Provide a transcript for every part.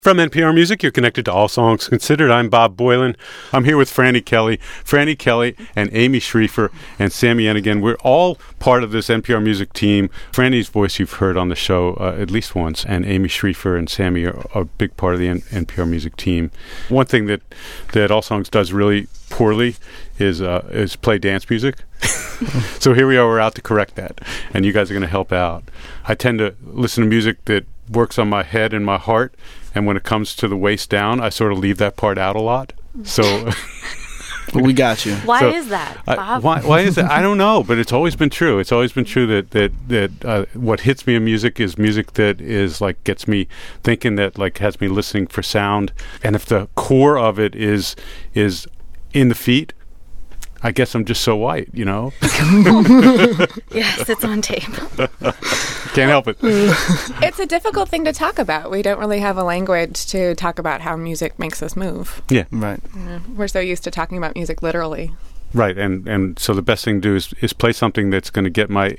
From NPR Music, you're connected to All Songs Considered. I'm Bob Boilen. I'm here with Franny Kelly. Franny Kelly and Amy Schrieffer and Sammy Ennigan. We're all part of this NPR Music team. Franny's voice you've heard on the show at least once, and Amy Schrieffer and Sammy are a big part of the NPR Music team. One thing that All Songs does really poorly is play dance music. So here we are, we're out to correct that, and you guys are going to help out. I tend to listen to music that works on my head and my heart, and when it comes to the waist down, I sort of leave that part out a lot. So we got you. Why is that, Bob? Why is that? I don't know, but it's always been true. It's always been true that what hits me in music is music that is like gets me thinking, that like has me listening for sound. And if the core of it is in the feet, I guess I'm just so white, you know? Yes, it's on tape. Can't help it. It's a difficult thing to talk about. We don't really have a language to talk about how music makes us move. Yeah. Right. We're so used to talking about music literally. Right, and so the best thing to do is play something that's going to get my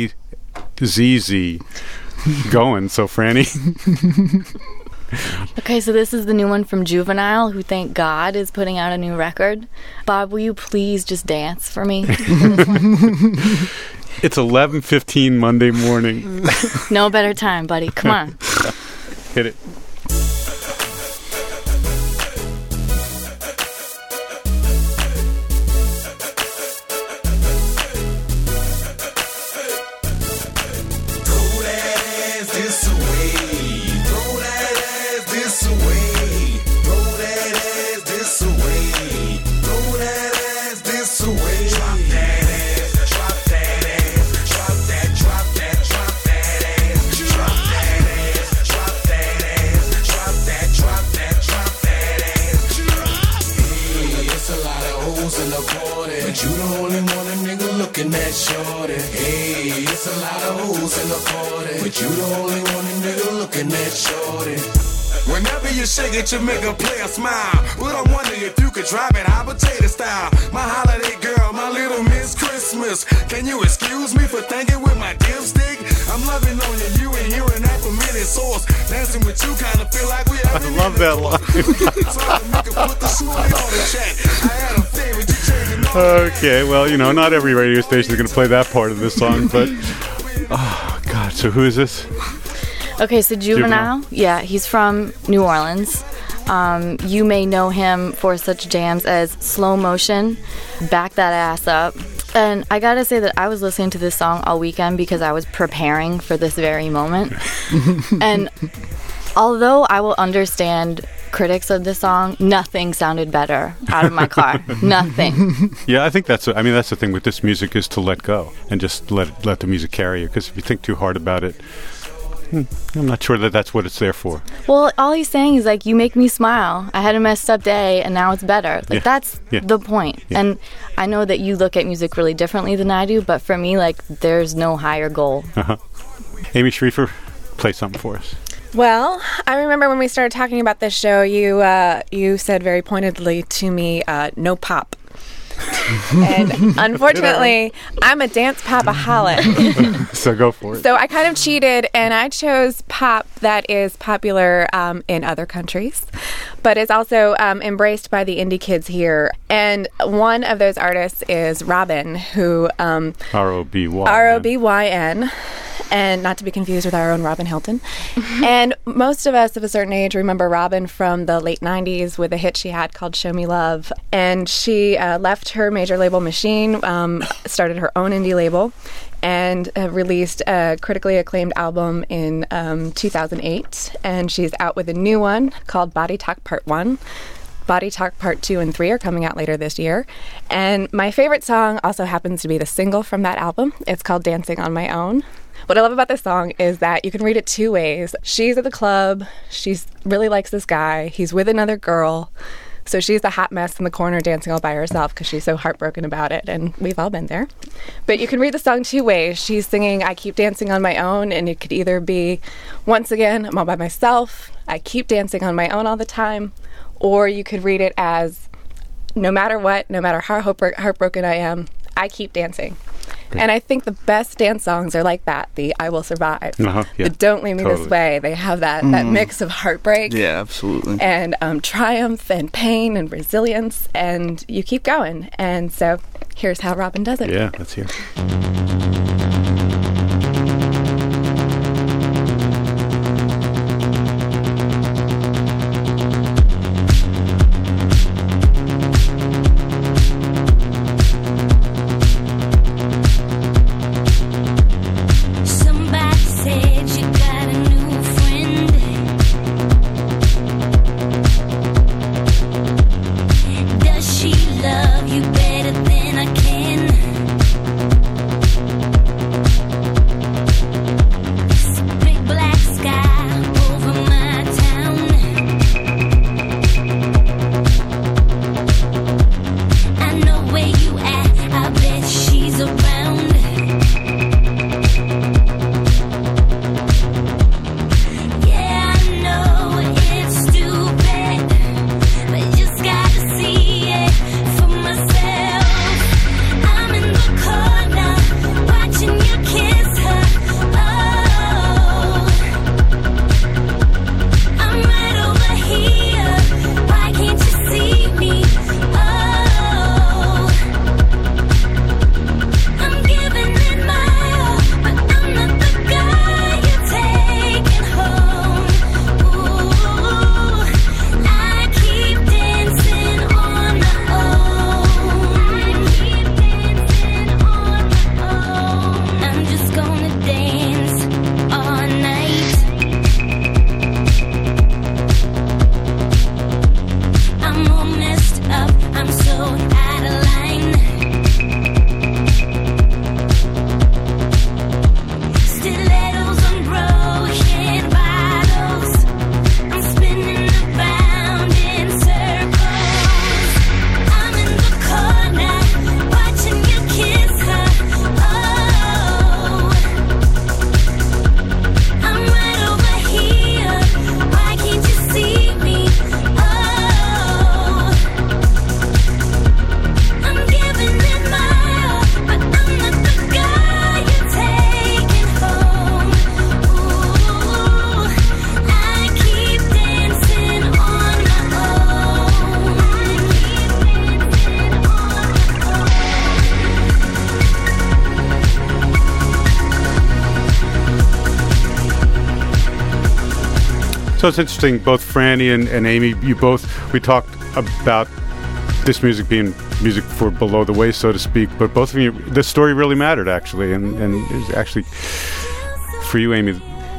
AZZ going. So, Franny. Okay, so this is the new one from Juvenile, who, thank God, is putting out a new record. Bob, will you please just dance for me? It's 11:15 Monday morning. No better time, buddy. Come on. Hit it. That shorty, hey, it's a lot of hoes in the party, but you the only one nigga looking at shorty. Whenever you shake it, you make a player smile. But I wonder if you could drop it hot potato style. My holiday girl, my little Miss Christmas. Can you excuse me for thinking with my dipstick? I'm loving on you and hearing that from many source. Dancing with you kind of feel like we have. I love that line. Okay, well, you know, not every radio station is going to play that part of this song, but oh God! So who is this? Okay, so Juvenile, yeah, he's from New Orleans. You may know him for such jams as Slow Motion, Back That Ass Up. And I gotta say that I was listening to this song all weekend because I was preparing for this very moment. And although I will understand critics of this song, nothing sounded better out of my car. Nothing. Yeah, I think that's the thing with this music, is to let go and just let the music carry you. Because if you think too hard about it, I'm not sure that that's what it's there for. Well, all he's saying is, like, you make me smile. I had a messed up day, and now it's better. Like, that's the point. Yeah. And I know that you look at music really differently than I do, but for me, like, there's no higher goal. Uh-huh. Amy Schrieffer, play something for us. Well, I remember when we started talking about this show, you said very pointedly to me, no pop. And unfortunately, I'm a dance popaholic. So go for it. So I kind of cheated, and I chose pop that is popular in other countries, but is also embraced by the indie kids here. And one of those artists is Robyn, who R-O-B-Y-N. R-O-B-Y-N. And not to be confused with our own Robin Hilton. And most of us of a certain age remember Robyn from the late 90s with a hit she had called Show Me Love. And she left her major label Machine, started her own indie label, and released a critically acclaimed album in 2008. And she's out with a new one called Body Talk Part 1. Body Talk Part 2 and 3 are coming out later this year. And my favorite song also happens to be the single from that album. It's called Dancing on My Own. What I love about this song is that you can read it two ways. She's at the club. She really likes this guy. He's with another girl. So she's the hot mess in the corner dancing all by herself because she's so heartbroken about it. And we've all been there. But you can read the song two ways. She's singing, I keep dancing on my own. And it could either be, once again, I'm all by myself. I keep dancing on my own all the time. Or you could read it as, no matter what, no matter how heartbroken I am, I keep dancing. And I think the best dance songs are like that. The I Will Survive. The Don't Leave Me This Way. They have that mix of heartbreak. Yeah, absolutely. And triumph and pain and resilience. And you keep going. And so here's how Robin does it. Yeah, let's hear. So it's interesting, both Franny and Amy, we talked about this music being music for below the waist, so to speak, but both of you, the story really mattered, actually, and it was actually, for you, Amy,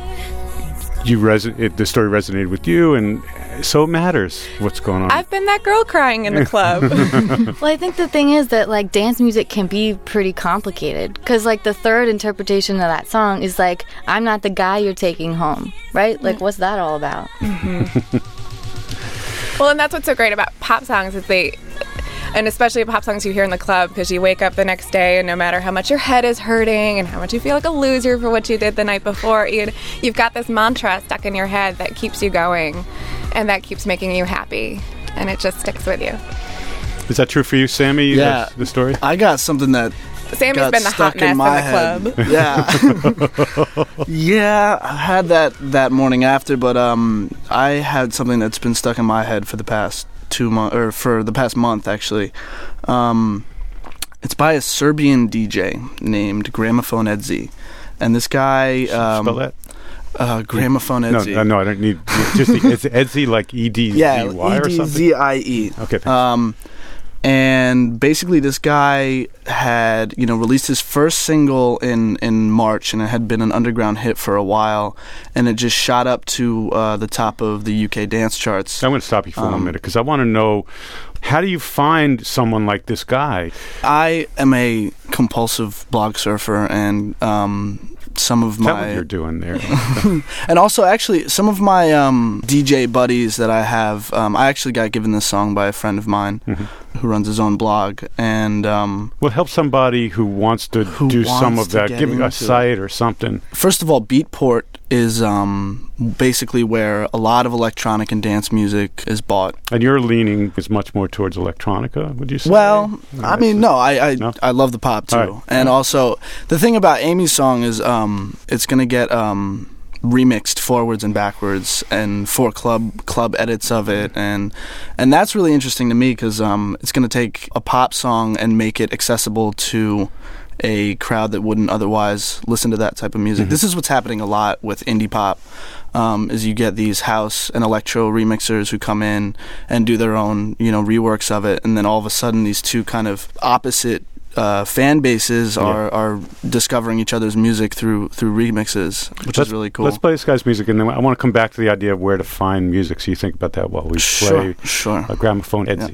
the story resonated with you, and so it matters what's going on. I've been that girl crying in the club. Well, I think the thing is that, like, dance music can be pretty complicated, because, like, the third interpretation of that song is, like, I'm not the guy you're taking home, right? Like, what's that all about? Mm-hmm. Well, and that's what's so great about pop songs is and especially pop songs you hear in the club, because you wake up the next day and no matter how much your head is hurting and how much you feel like a loser for what you did the night before, you've got this mantra stuck in your head that keeps you going and that keeps making you happy, and it just sticks with you. Is that true for you, Sammy? Yeah. The story? I got something that Sammy's been the hot mess in the club. Yeah. Yeah, I had that morning after, but I had something that's been stuck in my head for the past 2 months, or for the past month, actually. It's by a Serbian DJ named Gramophone Edzi. And this guy... spell that? Gramophone Edzi. No, I don't need... It's Edzi like E-D-Z-Y or something? E-D-Z-I-E. Okay, thanks. And basically this guy had, released his first single in March, and it had been an underground hit for a while, and it just shot up to the top of the UK dance charts. I'm going to stop you for 1 minute, because I want to know, how do you find someone like this guy? I am a compulsive blog surfer, and some of Tell what you're doing there. And also, actually, some of my DJ buddies that I have, I actually got given this song by a friend of mine who runs his own blog. And well, help somebody who wants to do some of that. Give me a site or something. First of all, Beatport is basically where a lot of electronic and dance music is bought. And your leaning is much more towards electronica, would you say? Well, I mean, no, I love the pop too. Right. And also, the thing about Amy's song is it's going to get remixed forwards and backwards and 4 club edits of it, and that's really interesting to me because it's going to take a pop song and make it accessible to a crowd that wouldn't otherwise listen to that type of music. This is what's happening a lot with indie pop, is you get these house and electro remixers who come in and do their own, reworks of it, and then all of a sudden these two kind of opposite fan bases are discovering each other's music through remixes, which is really cool. Let's play this guy's music, and then I want to come back to the idea of where to find music, so you think about that while we play Gramophone Etsy. Yeah.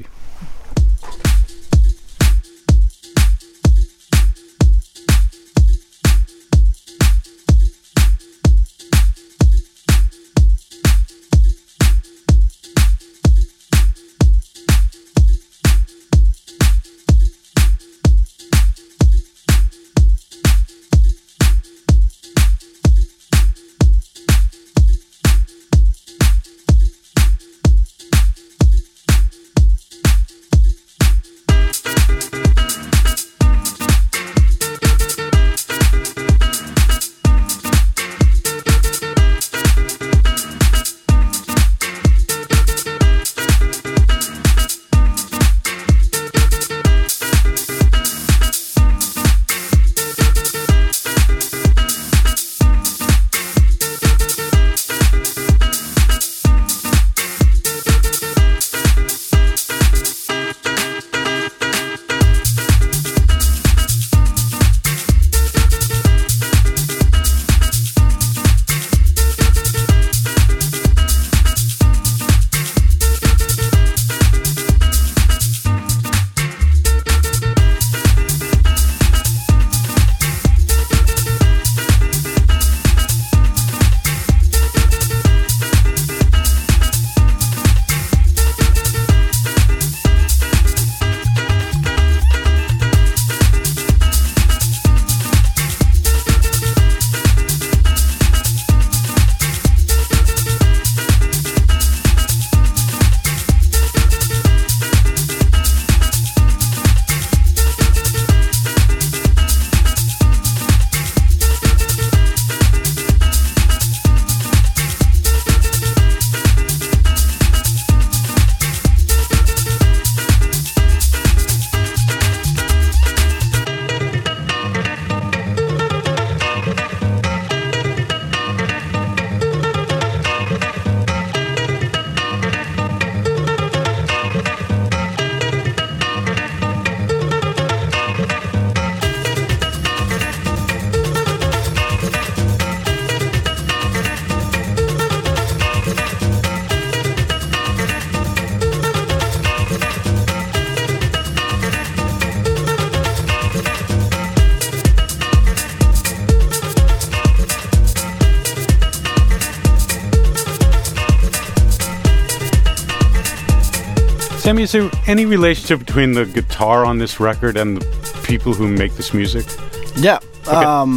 Sammy, is there any relationship between the guitar on this record and the people who make this music? Yeah. Okay.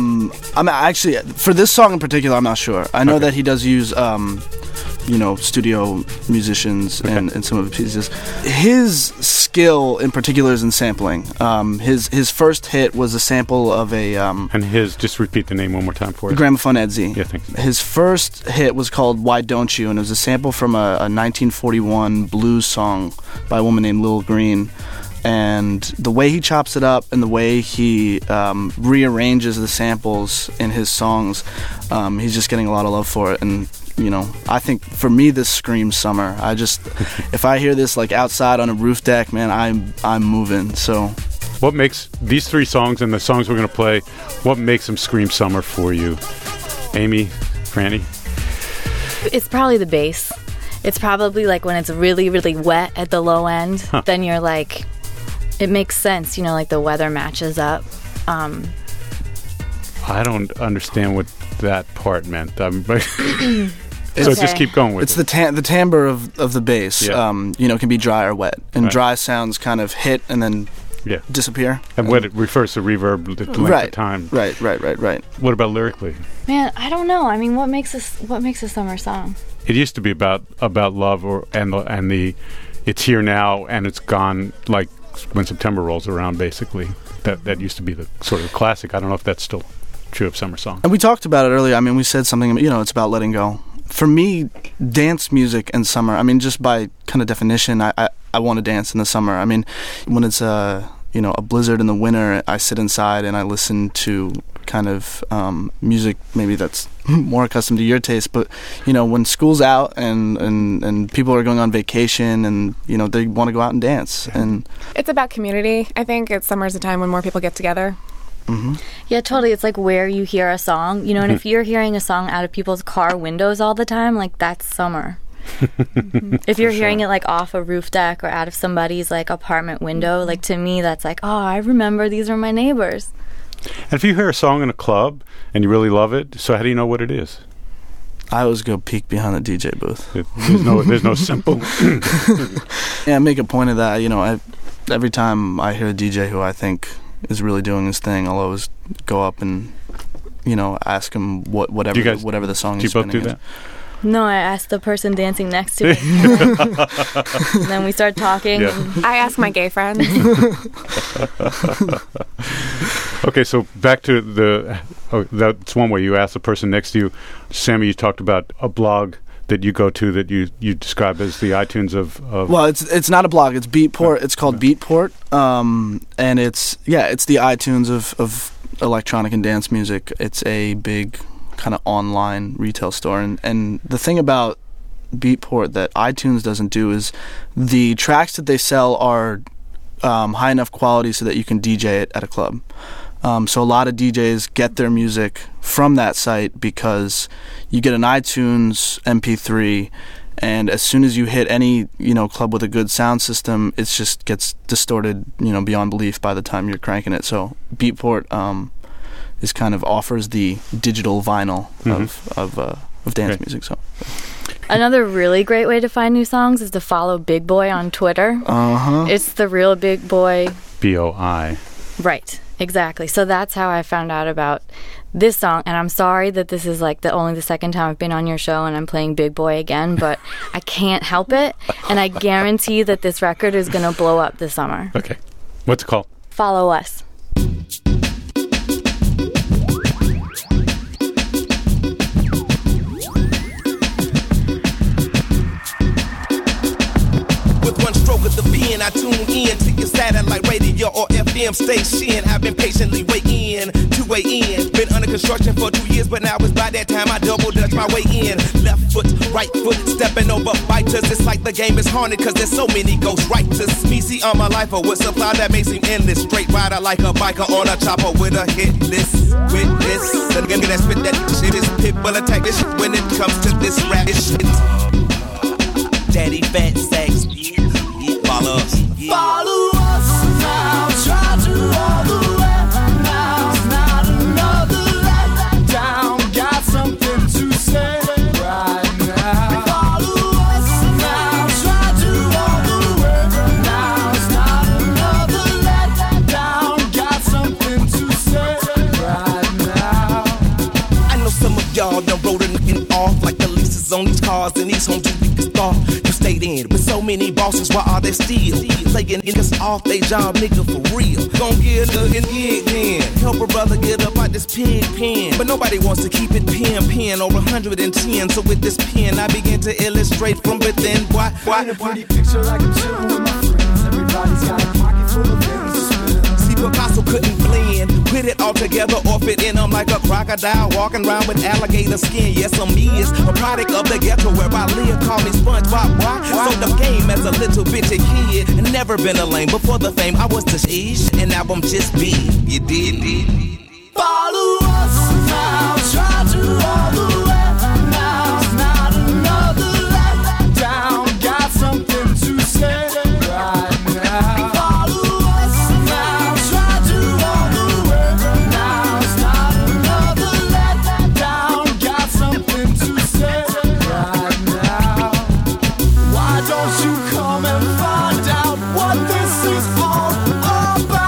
I'm actually, for this song in particular, I'm not sure. I know that he does use, studio musicians in some of his pieces. His skill in particular is in sampling. His first hit was a sample of a... and just repeat the name one more time for us. Gramophone Etsy. Yeah, thanks. His first hit was called Why Don't You, and it was a sample from a 1941 blues song by a woman named Lil Green. And the way he chops it up and the way he rearranges the samples in his songs, he's just getting a lot of love for it. And I think for me this screams summer. If I hear this like outside on a roof deck, man, I'm moving. So what makes these three songs and the songs we're going to play, what makes them scream summer for you? Amy, Franny? It's probably the bass. It's probably like when it's really, really wet at the low end, then you're like, it makes sense, like the weather matches up. I don't understand what that part meant. Just keep going with it. It's the timbre of the bass. Yeah. Can be dry or wet, and dry sounds kind of hit and then disappear. And what it refers to reverb, the length of time. Right. What about lyrically? Man, I don't know. I mean, what makes a summer song? It used to be about love and the it's here now and it's gone, like when September rolls around, basically. That used to be the sort of classic. I don't know if that's still true of summer songs. And we talked about it earlier. I mean, we said something, it's about letting go. For me, dance music and summer, I mean, just by kind of definition, I want to dance in the summer. I mean, when it's a blizzard in the winter, I sit inside and I listen to kind of music maybe that's more accustomed to your taste. But, when school's out and people are going on vacation and, they want to go out and dance. And it's about community. I think summer's a time when more people get together. Mm-hmm. Yeah, totally. It's like where you hear a song, and if you're hearing a song out of people's car windows all the time, like that's summer. If you're hearing it like off a roof deck or out of somebody's like apartment window, like to me that's like, oh, I remember these are my neighbors. And if you hear a song in a club and you really love it, so how do you know what it is? I always go peek behind the DJ booth. There's no simple. Yeah, I make a point of that. Every time I hear a DJ who I think is really doing his thing, I'll always go up and ask him whatever the song is. Do you both do that? No, I asked the person dancing next to me. And then we start talking. Yeah. And I ask my gay friends. Okay, so back to that's one way you ask the person next to you. Sammy, you talked about a blog that you go to that you describe as the iTunes of Well, it's not a blog. It's Beatport. It's called Beatport, and it's the iTunes of electronic and dance music. It's a big kind of online retail store, and the thing about Beatport that iTunes doesn't do is the tracks that they sell are high enough quality so that you can DJ it at a club. So a lot of DJs get their music from that site because you get an iTunes MP3, and as soon as you hit any club with a good sound system, it just gets distorted beyond belief by the time you're cranking it. So Beatport is kind of offers the digital vinyl of dance music. So another really great way to find new songs is to follow Big Boy on Twitter. It's the real Big Boy. BOI. Right. Exactly. So that's how I found out about this song. And I'm sorry that this is like only the second time I've been on your show and I'm playing Big Boy again, but I can't help it. And I guarantee that this record is going to blow up this summer. Okay. What's it called? Follow Us. With the pen, I tune in to your satellite radio or FM station. I've been patiently waiting to weigh in. Been under construction for 2 years, but now it's by that time I double dutch my way in. Left foot, right foot, stepping over fighters. It's like the game is haunted, cause there's so many ghost writers. Me see on my life with supply that may seem endless. Straight rider like a biker on a chopper with a hit list. Witness, the nigga that spit that shit is pit will attack this shit when it comes to this rap shit. Daddy fat sex. Follow us now, try to all the way. Now's not another let down. Got something to say right now. Follow us now, try to all the way. Now's not another let down. Got something to say right now. I know some of y'all done wrote a nigga off like the leases on these cars and these homes you can start. Stayed in with so many bosses, why are they still playing niggas off they job, nigga, for real? Gon' get a gig then, help a brother get up out this pig pen, but nobody wants to keep it pen over 110. So with this pen, I begin to illustrate from within. Why? Paint a pretty picture like I'm chilling with my friends. Everybody's got a pocket full of things to spend. See, Picasso couldn't blend, put it all together or fit in them like a crocodile walking around with alligator skin. Yes, I'm is a product of the ghetto where I live. Call me SpongeBob. Why? So the game as a little bitchy kid, and never been a lame. Before the fame, I was the ish, and now I'm just big. You did. Follow us now, try to all the way. Now's not another let down. Got something to say right now. Follow us now, try to all the way. Now's not another let down. Got something to say right now. Why don't you come and find out what this is all about?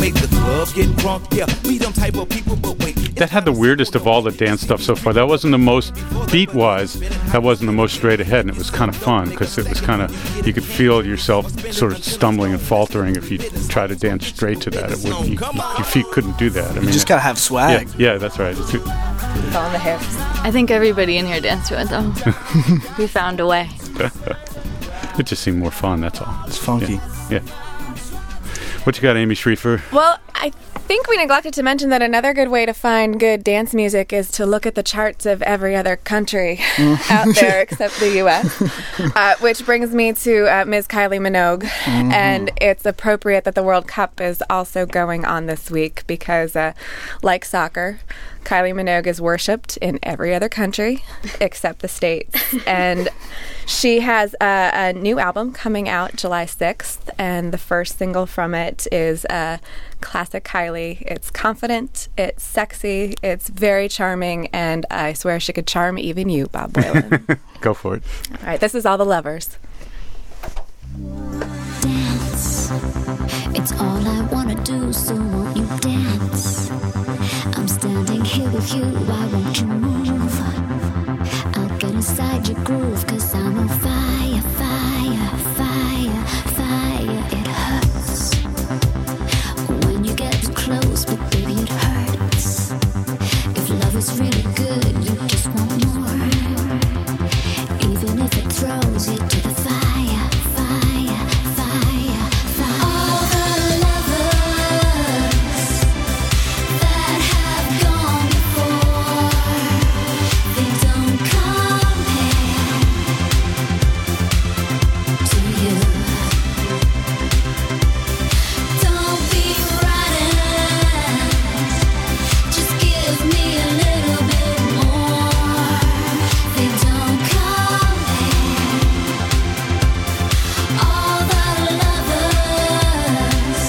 make the club get drunk. Yeah, we them type of people, but wait. That had the weirdest of all the dance stuff so far. That wasn't the most beat-wise. That wasn't the most straight ahead, and it was kind of fun because it was kind of, you could feel yourself sort of stumbling and faltering if you try to dance straight to that. It wouldn't. Your feet couldn't do that. I mean, You just gotta have swag. Yeah, that's right. It's on the hips. I think everybody in here danced to it, though. We found a way. It just seemed more fun, that's all. It's funky. Yeah. What you got, Amy Schrieffer? Well, I think we neglected to mention that another good way to find good dance music is to look at the charts of every other country out there except the U.S., which brings me to Ms. Kylie Minogue. And it's appropriate that the World Cup is also going on this week because, like soccer, Kylie Minogue is worshipped in every other country except the States. And she has a new album coming out July 6th, and the first single from it is classic Kylie. It's confident, it's sexy, it's very charming, and I swear she could charm even you, Bob Boilen. Go for it. All right, this is All the Lovers. Dance. It's all I wanna do, so won't you dance? I'm standing here with you, why won't you move? I'll get inside your groove, 'cause I'm on fire, fire, fire, fire. It hurts when you get too close, but baby it hurts. If love is really good, you just want more. Even if it throws you to the fire, fire, fire, fire. All the lovers that have gone before, they don't compare to you. Don't be frightened, just give me a little bit more. They don't compare. All the lovers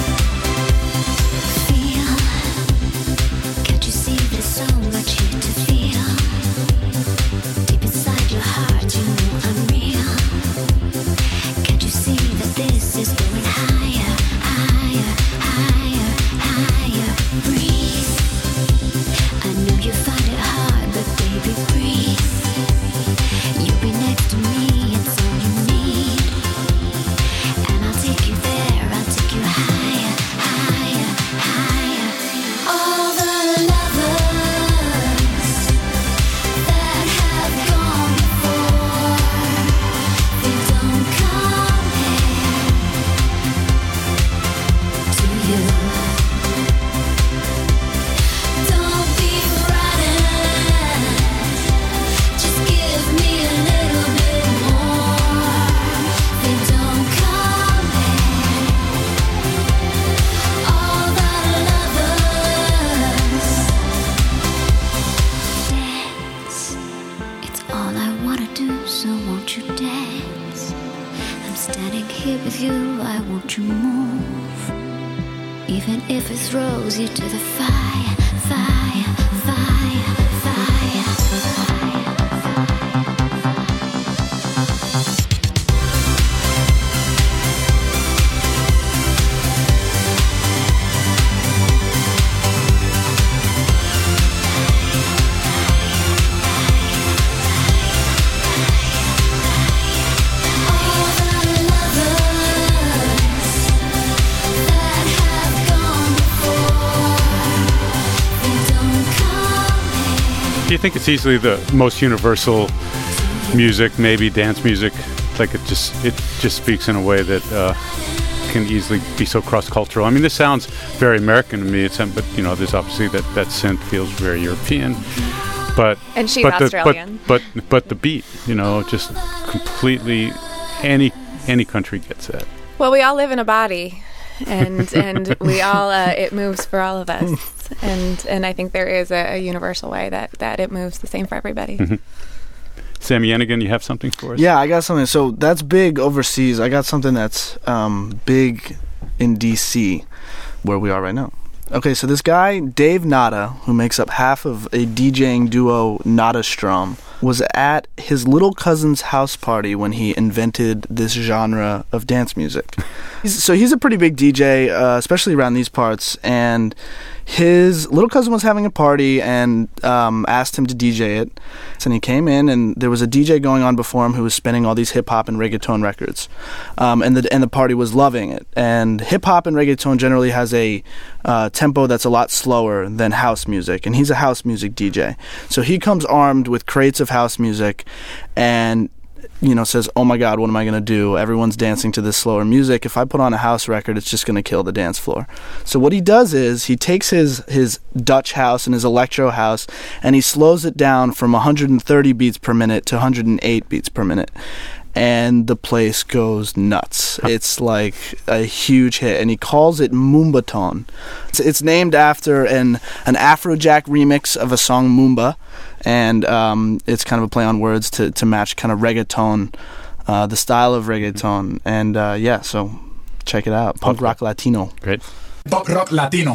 feel. Can't you see there's so much here to feel? Deep inside your heart, you know I'm real. Can't you see that this is going higher, higher, higher, higher? Breathe. I know you find it hard, but baby, breathe. You'll be next to me, it's all you need. And I'll take you there, I'll take you higher, higher, higher. All the lovers that have gone before, they don't compare to you. Don't be frightened, just give me a little bit more. They don't compare. All the lovers dance. It's all I wanna do, so won't you dance? I'm standing here with you, why won't you move? Even if it throws you to the fire, fire, fire, fire, fire. All the lovers that have gone before, they don't compare. Do you think it's easily the most universal music, maybe dance music? Like it just speaks in a way that can easily be so cross-cultural. I mean, this sounds very American to me. But you know, there's obviously that synth feels very European. But And she's but Australian. but the beat, you know, just completely any country gets that. Well, we all live in a body, and we all it moves for all of us, and I think there is a universal way that it moves the same for everybody. Sammy Yenigan, you have something for us? Yeah, I got something. So that's big overseas. I got something that's big in DC, where we are right now. Okay, so this guy, Dave Nada, who makes up half of a DJing duo Nada Strum, was at his little cousin's house party when he invented this genre of dance music. So he's a pretty big DJ, especially around these parts, and his little cousin was having a party and asked him to DJ it. And he came in, and there was a DJ going on before him who was spinning all these hip-hop and reggaeton records. And the party was loving it. And hip-hop and reggaeton generally has a tempo that's a lot slower than house music, and he's a house music DJ. So he comes armed with crates of house music and says, oh my God, what am I going to do? Everyone's dancing to this slower music. If I put on a house record, it's just going to kill the dance floor. So what he does is he takes his Dutch house and his electro house, and he slows it down from 130 beats per minute to 108 beats per minute. And the place goes nuts. It's like a huge hit, and he calls it Moombaton. It's named after an Afrojack remix of a song Moomba, and it's kind of a play on words to match kind of reggaeton, the style of reggaeton. And so check it out. Punk rock Latino. Great. Punk rock Latino.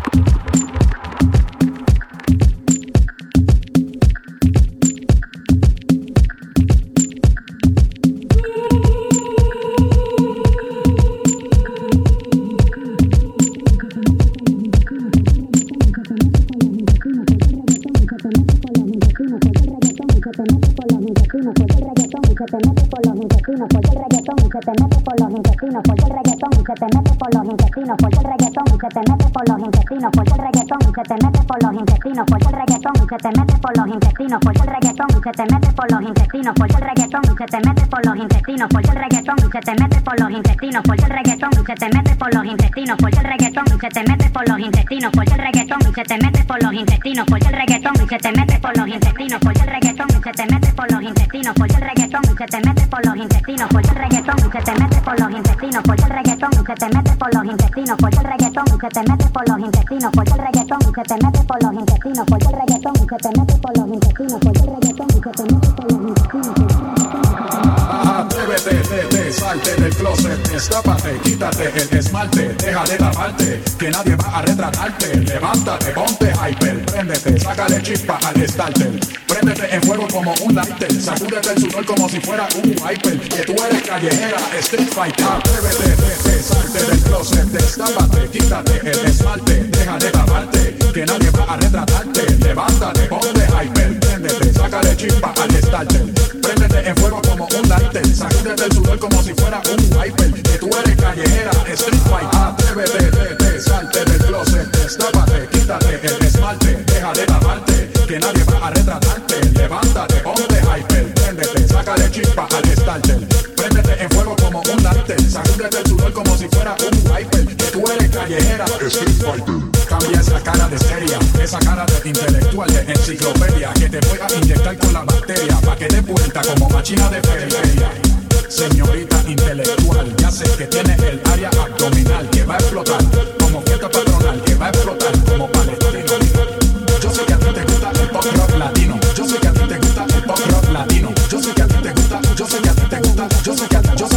Salte del closet, destápate, quítate el esmalte, deja de taparte, que nadie va a retratarte. Levántate, ponte hyper, préndete, sácale chispa al starter. Préndete en fuego como un lighter, sacúdete el sudor como si fuera un wiper. Que tú eres callejera, street fighter. Atrévete, salte del closet, destápate, quítate el esmalte, deja de taparte, que nadie va a retratarte. Levántate, ponte hyper, préndete, sácale chispa al starter. Préndete en fuego como un lighter, sacúdete el sudor como si fuera un wiper. Que tú eres callejera, street fighter. Atrévete, salte del closet, destápate, quítate el esmalte, deja de taparte, que nadie va a retratarte. Levántate, ponte hyper, préndete, sácale chispa al starter. Préndete en fuego como un lighter, sacúdete el sudor como si fuera un wiper. Que tú eres callejera, street fighter. Cambia esa cara de seria, esa cara de intelectual de enciclopedia, que te voy a inyectar con la bacteria, pa' que te vuelta como machina de periferia. Señorita intelectual, ya sé que tiene el área abdominal que va a explotar como fiesta patronal, que va a explotar como palestino. Yo sé que a ti te gusta el pop rock latino, yo sé que a ti te gusta el pop rock latino, yo sé que a ti te gusta, yo sé que a ti te gusta, yo sé que a ti te gusta.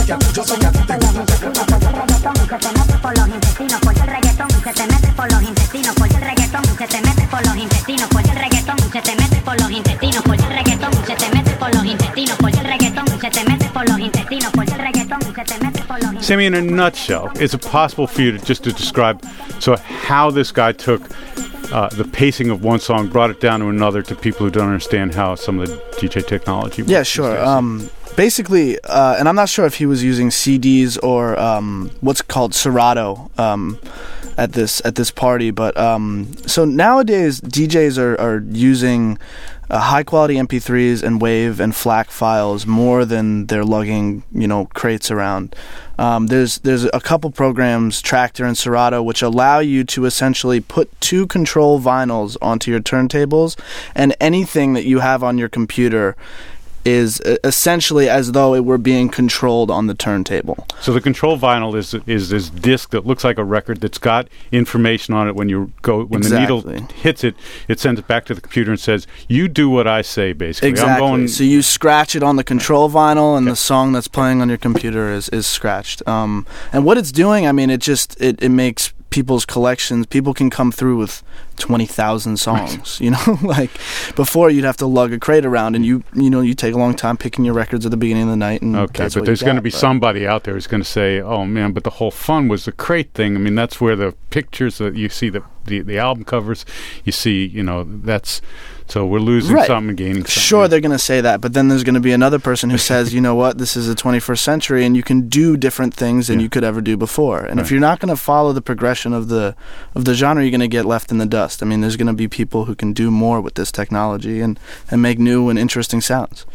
Se te mete por los intestinos, porque el reggaetón se te mete por los intestinos, porque el reggaetón se te mete por los intestinos, porque el reggaetón se te mete por los intestinos, porque el reggaetón se te mete por los intestinos, porque el reggaetón se te mete por los intestinos, porque el reggaetón se te mete por los intestinos. Sammy, in a nutshell, is it possible for you to describe how this guy took the pacing of one song, brought it down to another, to people who don't understand how some of the DJ technology works? Yeah, sure. Basically, and I'm not sure if he was using CDs or what's called Serato at this party, but so nowadays DJs are using high quality MP3s and WAV and FLAC files more than they're lugging crates around. There's a couple programs, Traktor and Serato, which allow you to essentially put two control vinyls onto your turntables, and anything that you have on your computer is essentially as though it were being controlled on the turntable. So the control vinyl is this disc that looks like a record that's got information on it. When the needle hits it, it sends it back to the computer and says, "You do what I say." Basically, exactly. So you scratch it on the control vinyl, and the song that's playing on your computer is scratched. And what it's doing, I mean, it makes people's collections. People can come through with 20,000 songs, you know, like before you'd have to lug a crate around, and you take a long time picking your records at the beginning of the night. And okay, but there's going to be somebody out there who's going to say, oh man, but the whole fun was the crate thing. I mean, that's where the pictures that you see, the album covers, you see, that's, so we're losing something and gaining something. Sure, they're going to say that, but then there's going to be another person who says, you know what, this is the 21st century, and you can do different things than you could ever do before. And if you're not going to follow the progression of the genre, you're going to get left in the dust. I mean, there's going to be people who can do more with this technology and make new and interesting sounds.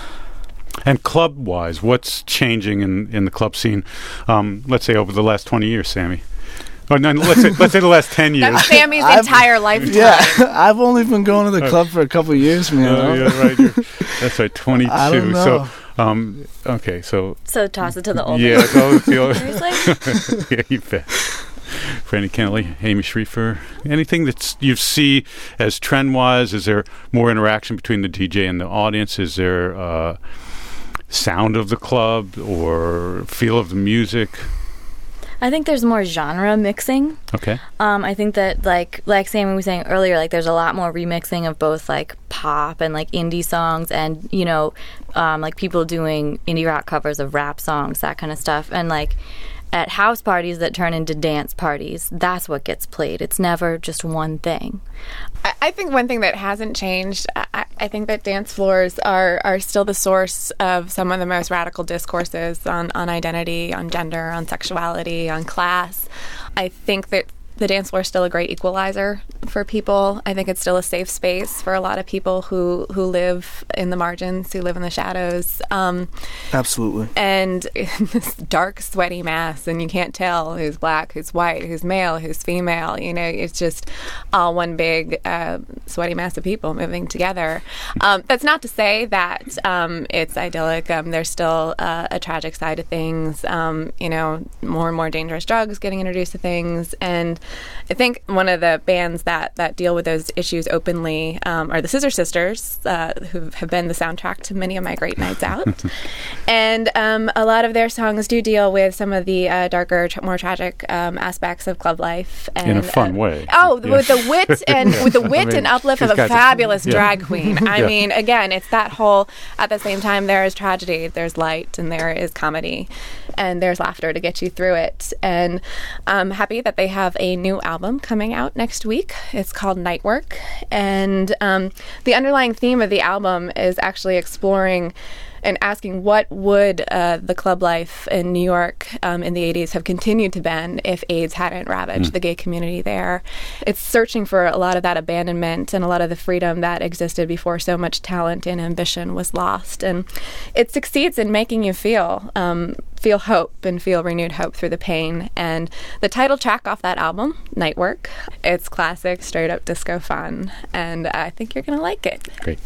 And club-wise, what's changing in the club scene, let's say over the last 20 years, Sammy? Oh, no, let's say the last 10 years. That's Sammy's entire lifetime. Yeah, I've only been going to the club for a couple of years, man. Oh, yeah, right. That's right, 22. I don't know. So, okay, so toss it to the old. Yeah, the old. Seriously? Yeah, you bet. Franny Kelly, Amy Schrieffer, anything that you see as trend-wise? Is there more interaction between the DJ and the audience? Is there sound of the club or feel of the music? I think there's more genre mixing. Okay. I think that like Sammy was saying earlier, like there's a lot more remixing of both like pop and like indie songs, and like people doing indie rock covers of rap songs, that kind of stuff, and like at house parties that turn into dance parties, that's what gets played. It's never just one thing. I think one thing that hasn't changed, I think that dance floors are still the source of some of the most radical discourses on identity, on gender, on sexuality, on class. I think that the dance floor is still a great equalizer for people. I think it's still a safe space for a lot of people who live in the margins, who live in the shadows. Absolutely. And in this dark, sweaty mass, and you can't tell who's black, who's white, who's male, who's female. It's just all one big sweaty mass of people moving together. That's not to say that it's idyllic. There's still a tragic side of things. More and more dangerous drugs getting introduced to things. And I think one of the bands that deal with those issues openly are the Scissor Sisters, who have been the soundtrack to many of my great nights out. And a lot of their songs do deal with some of the darker, more tragic aspects of club life. And, in a fun way. With the wit and uplift of a fabulous drag queen. I mean, again, it's that whole, at the same time, there is tragedy, there's light, and there is comedy, and there's laughter to get you through it. And I'm happy that they have a new album coming out next week. It's called Nightwork, and the underlying theme of the album is actually exploring and asking what would the club life in New York in the 80s have continued to been if AIDS hadn't ravaged the gay community there. It's searching for a lot of that abandonment and a lot of the freedom that existed before so much talent and ambition was lost. And it succeeds in making you feel hope and feel renewed hope through the pain. And the title track off that album, Nightwork, it's classic, straight up disco fun. And I think you're going to like it. Great.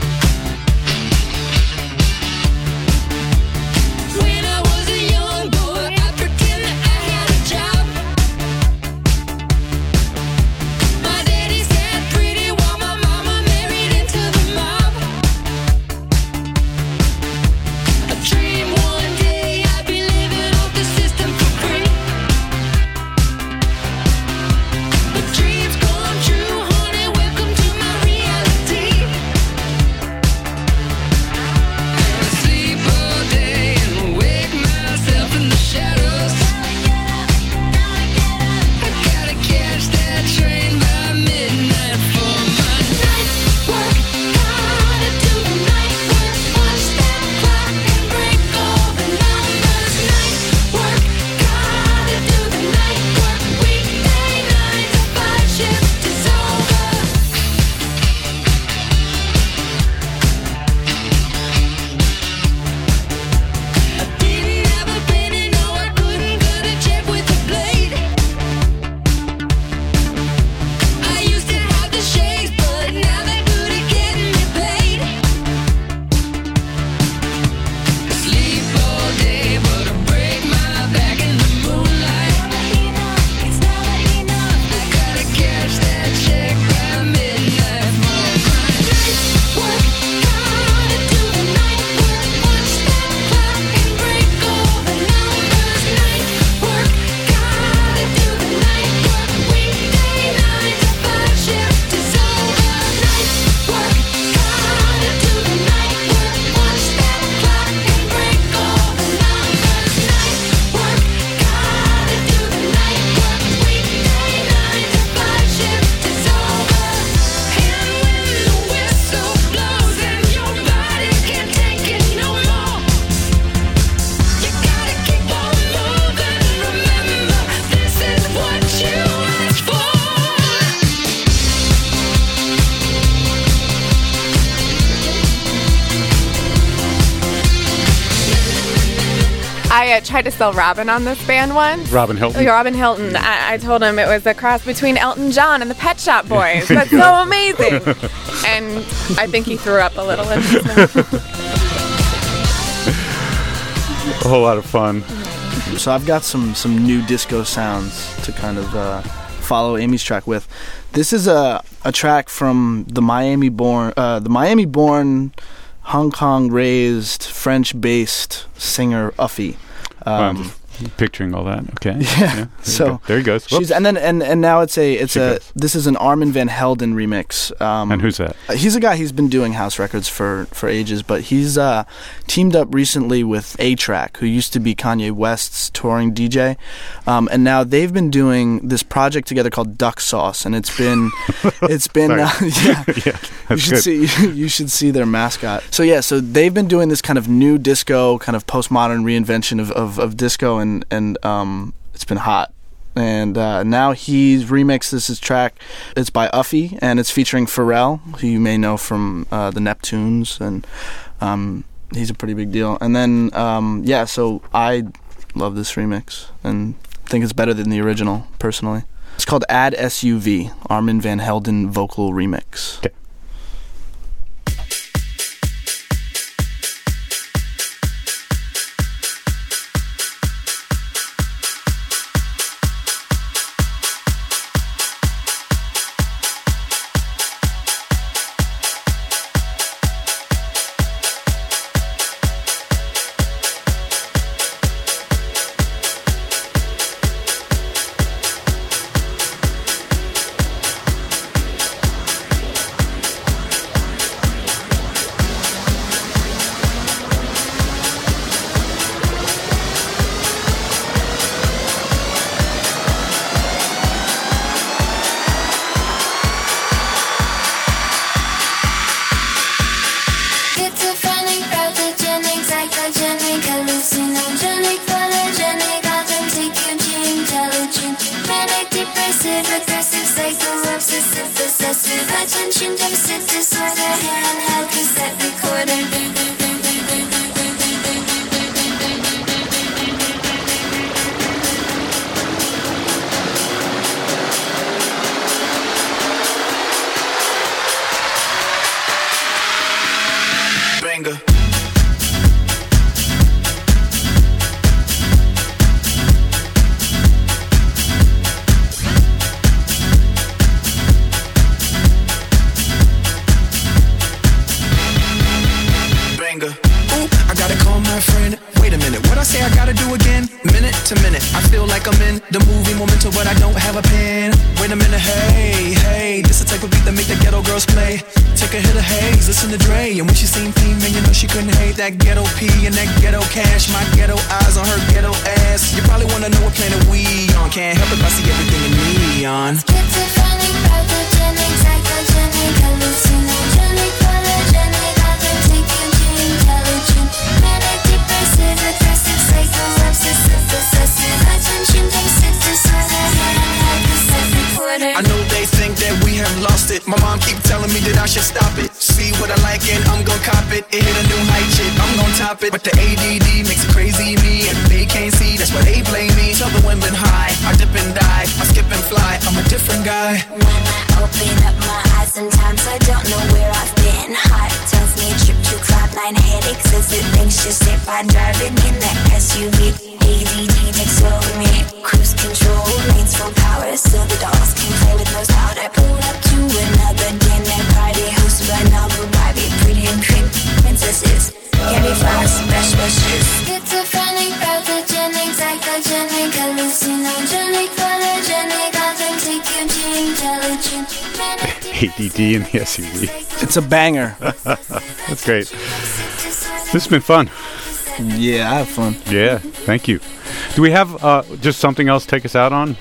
When I was a young boy I tried to sell Robin on this band once. Robin Hilton. Robin Hilton. I told him it was a cross between Elton John and the Pet Shop Boys. That's so amazing. And I think he threw up a little in his mouth. A whole lot of fun. So I've got some new disco sounds to kind of follow Amy's track with. This is a track from the Miami-born, Hong Kong-raised, French-based singer Uffy. Picturing all that. Okay. Yeah. So there he goes. She's, and now this is an Armin van Helden remix. And who's that? He's a guy who's been doing house records for ages, but he's teamed up recently with A-Trak, who used to be Kanye West's touring DJ, and now they've been doing this project together called Duck Sauce, and it's been you should see their mascot. So they've been doing this kind of new disco, kind of postmodern reinvention of disco, and it's been hot. And now he's remixed this track. It's by Uffy, and it's featuring Pharrell, who you may know from the Neptunes, and he's a pretty big deal. And then, so I love this remix and think it's better than the original, personally. It's called Add SUV, Armin van Helden vocal remix. Okay. I know they think that we have lost it. My mom keep telling me that I should stop it. See what I like and I'm gon' cop it. It hit a new height, shit, I'm gon' top it. But the ADD makes it crazy me, and they can't see, that's why they blame me. Tell the women high, I dip and die, I skip and fly, I'm a different guy. When I open up my eyes, sometimes I don't know where I've been. Heart tells me a trip to cloud9 headaches as it anxious if I'm driving in that SUV. ADD takes over me, cruise control, lanes full power, so the dogs can play with no sound. I pull up to another dinner party hosted by novel Barbie, pretty and cream princesses, candy flowers, best wishes. Schizophrenic, pathogenic, psychogenic, hallucinogenic, photogenic, authentic, intelligent. ADD in the SUV. It's a banger. That's great. This has been fun. Yeah, I have fun. Yeah, thank you. Do we have just something else to take us out on?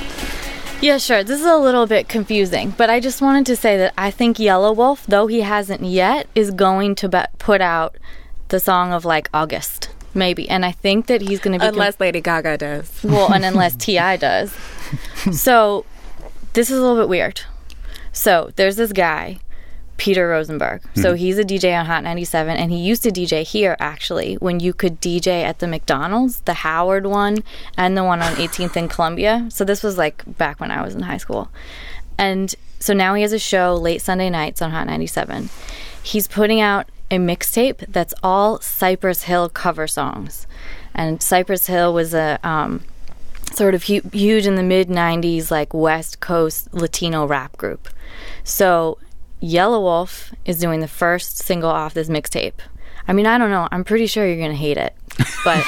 Yeah, sure. This is a little bit confusing, but I just wanted to say that I think Yellow Wolf, though he hasn't yet, is going to put out the song of like August, maybe. And I think that he's going to be... Unless Lady Gaga does. Well, and unless T.I. does. So this is a little bit weird. So there's this guy Peter Rosenberg. So he's a DJ on Hot 97, and he used to DJ here, actually, when you could DJ at the McDonald's, the Howard one, and the one on 18th and Columbia. So this was like back when I was in high school. And so now he has a show late Sunday nights on Hot 97. He's putting out a mixtape that's all Cypress Hill cover songs. And Cypress Hill was a sort of huge in the mid-90s, like West Coast Latino rap group. So Yellow Wolf is doing the first single off this mixtape. I mean, I don't know. I'm pretty sure you're going to hate it. But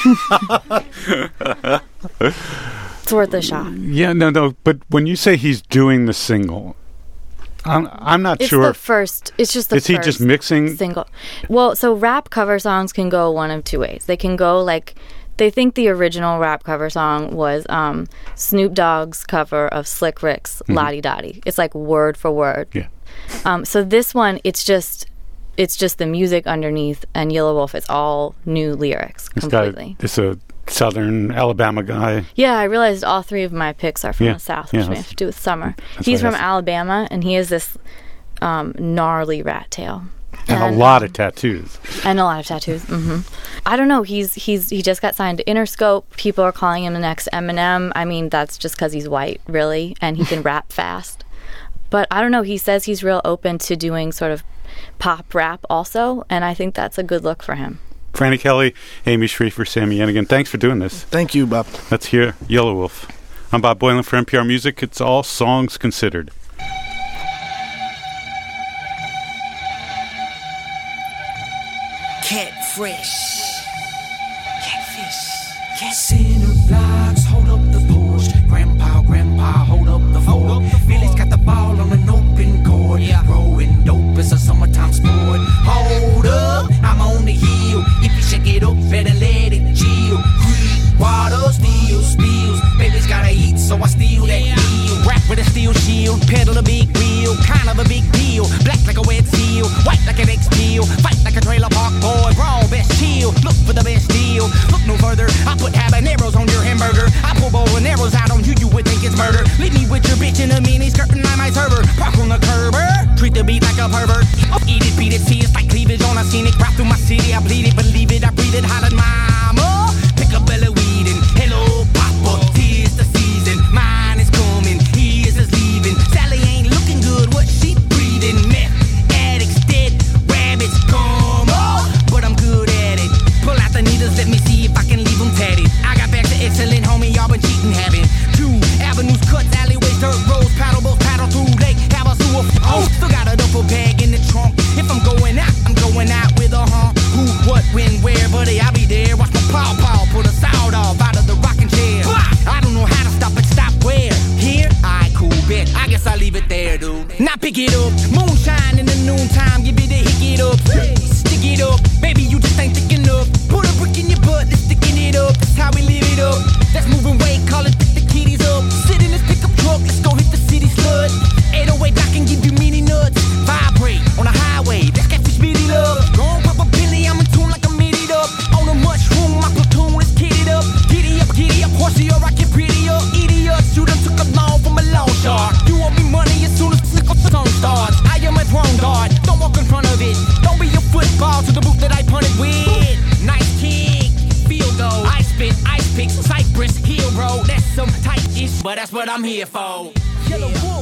it's worth a shot. Yeah, no. But when you say he's doing the single, I'm not sure. It's just the first. Is he just mixing? Single. Well, so rap cover songs can go one of two ways. They can go like, they think the original rap cover song was Snoop Dogg's cover of Slick Rick's Lottie Dottie. It's like word for word. Yeah. So this one, it's just the music underneath, and Yellow Wolf is all new lyrics completely. It's a Southern Alabama guy. Yeah, I realized all three of my picks are from the South, which may have to do with summer. He's from Alabama, and he has this gnarly rat tail. And a lot of tattoos. And a lot of tattoos. I don't know. He just got signed to Interscope. People are calling him the next Eminem. I mean, that's just because he's white, really, and he can rap fast. But I don't know. He says he's real open to doing sort of pop rap also, and I think that's a good look for him. Franny Kelly, Amy Schrieffer, Sammy Yenigan, thanks for doing this. Thank you, Bob. Let's hear Yellow Wolf. I'm Bob Boilen for NPR Music. It's all songs considered. Catfish. Center blocks, hold up the Porsche. Grandpa, hold up the Ford. Billy's got the ball on an open court. Growing dope is a summertime sport. Hold up, I'm on the hill. If you shake it up, better let it chill. Creek, water, steel, spills. Baby's gotta eat, so I steal that deal. Rap with a steel shield, pedal a big wheel. Kind of a big deal. Black like a wet seal, white like an X-Peel. Fight like a trailer park boy, brawl, best chill. Look for the best deal. Look no further, I put habaneros on your hamburger. I pull bow and arrows out on you, you would think it's murder. Leave me with your bitch in a mini skirt and I might serve her. Park on the curb, treat the beat like a pervert. Eat it, beat it, see it's like cleavage on a scenic. Rap through my city, I bleed it, believe it, I breathe it. Hotter mama, pick a belly weed and hello papa, tis the season. Mine is coming, his is leaving. Sally ain't looking good, what she breathing? Meth addicts, dead rabbits, come on, but I'm good at it. Pull out the needles, let me see if I can leave them tatted. I got back to excellent, homie, y'all been cheating having. 2 avenues, cuts, alleyways, dirt roads, paddle boats, paddle through lake, have a sewer. Oh, still got a duffel bag in the trunk. If I'm going out, I'm going out with a who, what, when, where, buddy, I'll be there. Watch my paw, pull the sound off out of the rocking chair. I don't know how to stop it, stop where? Here? Alright, cool, bet. I guess I'll leave it there, dude. Now pick it up, moonshine in the noontime, give it a hick it up. Stick it up, baby, you just ain't thick enough. Put a brick in your butt, let's sticking it up. That's how we live it up. That's moving weight, call it pick the kitties up. Sit in this pickup truck, let's go hit the city slut. 808, I can give you mini nuts. Vibrate on the highway, that's catfish speedy love. Gon' pop a Billy, I'm in tune like I'm it up. On a mushroom, my platoon is kitted up. Giddy up, horsey, or I get pretty up. Idiots, you done took a loan from a loan shark. You owe me money as soon as the song starts. I am a throne guard, don't walk in front of it. Don't be a football to the boot that I punted with. Nice kick, field goal. I spit, ice picks, Cypress, heel roll. That's some tight ish, but that's what I'm here for. Yellow Wolf.